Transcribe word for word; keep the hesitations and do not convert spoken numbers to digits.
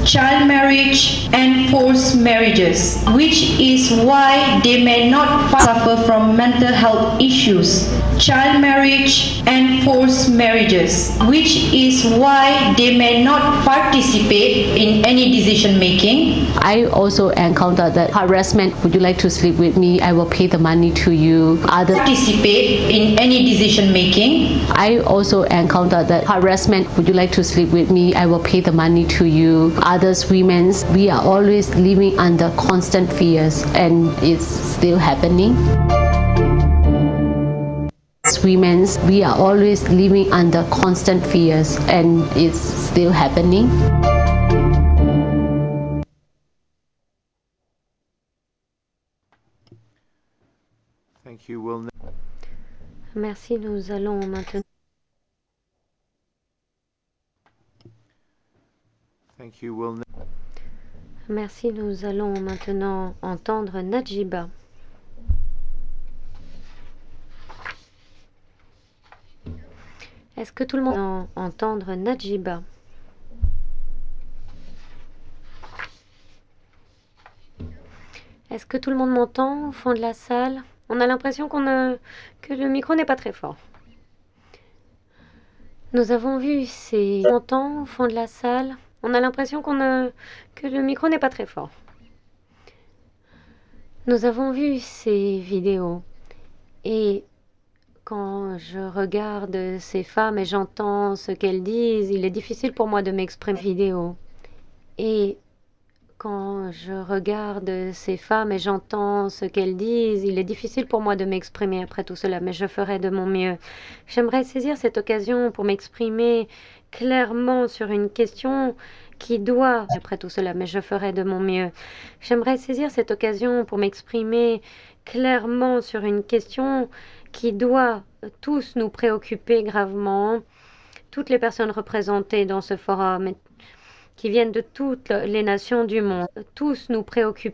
child marriage and forced marriages, which is why they may not suffer from mental health issues. Child marriage and forced marriages, which is why they may not participate in any decision making. I also encountered that harassment. Would you like to sleep with me? I will pay the money to you. Other Participate in any decision making. I also encountered that harassment. Would you like to sleep with me? I will pay the money to you. Others women, we are always living under constant fears, and it's still happening. Women, we are always living under constant fears, and it's still happening. Thank you. We'll... Merci, nous allons maintenant. Thank you. We'll... Merci, nous allons maintenant entendre Najiba. Est-ce que tout le monde peut entendre Najiba? Est-ce que tout le monde m'entend au fond de la salle? On a l'impression qu'on a... que le micro n'est pas très fort. Nous avons vu ces... M'entend au fond de la salle? On a l'impression qu'on a... que le micro n'est pas très fort. Nous avons vu ces vidéos et quand je regarde ces femmes et j'entends ce qu'elles disent, il est difficile pour moi de m'exprimer vidéo. Et quand je regarde ces femmes et j'entends ce qu'elles disent, il est difficile pour moi de m'exprimer après tout cela, mais je ferai de mon mieux. J'aimerais saisir cette occasion pour m'exprimer clairement sur une question qui doit, après tout cela, mais je ferai de mon mieux. J'aimerais saisir cette occasion pour m'exprimer clairement sur une question qui doit tous nous préoccuper gravement, toutes les personnes représentées dans ce forum, qui viennent de toutes les nations du monde, tous nous préoccuper.